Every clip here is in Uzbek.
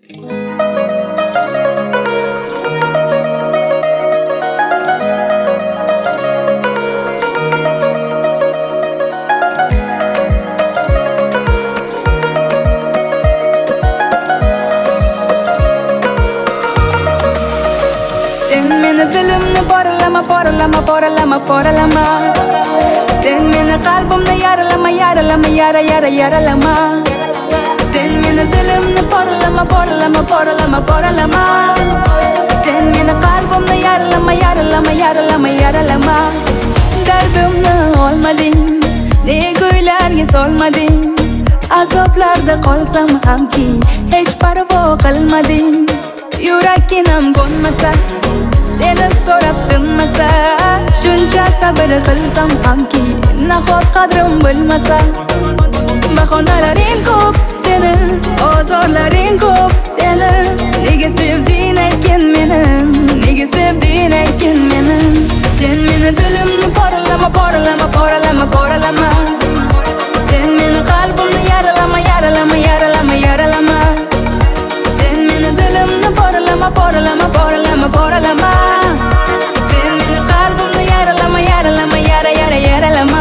Sen meni dilimni poralama, poralama, poralama, poralama. Sen meni qalbimni yaralama, yaralama, yaralama. Sen meni dilimni poralama, poralama, poralama, poralama. Sen meni qalbimni yaralama, yaralama, yaralama. Dardimni olmading, ne go'ylarga solmading. Azoblarda qolsam hamki hech parvo qilmading. Yuraginam qo'nmasa, seni so'rab tinmasa, shuncha sabr qilsam hamki nahot qadrim bilmasa. Bahonalaring ko'p seni, ozorlaring ko'p seni. Nega sevding ekan meni, nega sevding ekan meni. Sen meni dilimni poralama, poralama, poralama, poralama. Sen meni qalbimni yaralama, yaralama, yaralama, yaralama. Sen meni dilimni poralama, poralama, poralama, poralama. Sen meni qalbimni yaralama, yaralama, yaralama.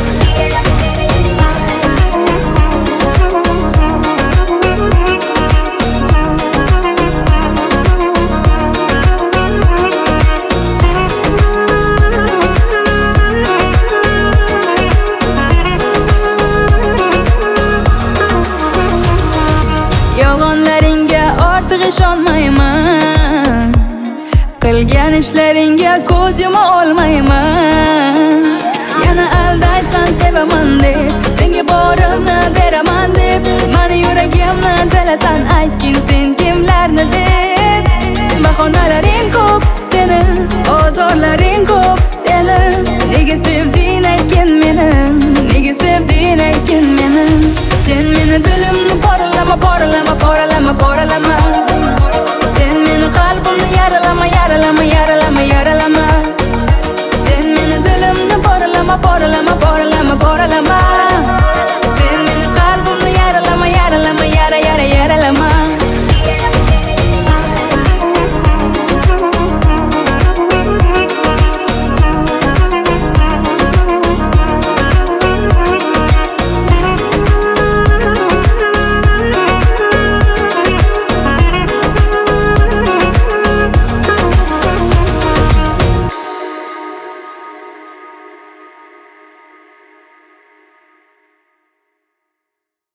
Yolg'onlaringga ortiq ishonmayman, qilgan ishlaringga ko'z yuma olmayman. Yana aldaysan sevaman deb, senga borimni beraman deb. Mani yuragimni tilasan, aytgin sen kimlarni deb. Bahonalaring ko'p seni, ozorlaring ko'p seni. Nega sevding ekan meni, nega sevding ekan meni. Sen meni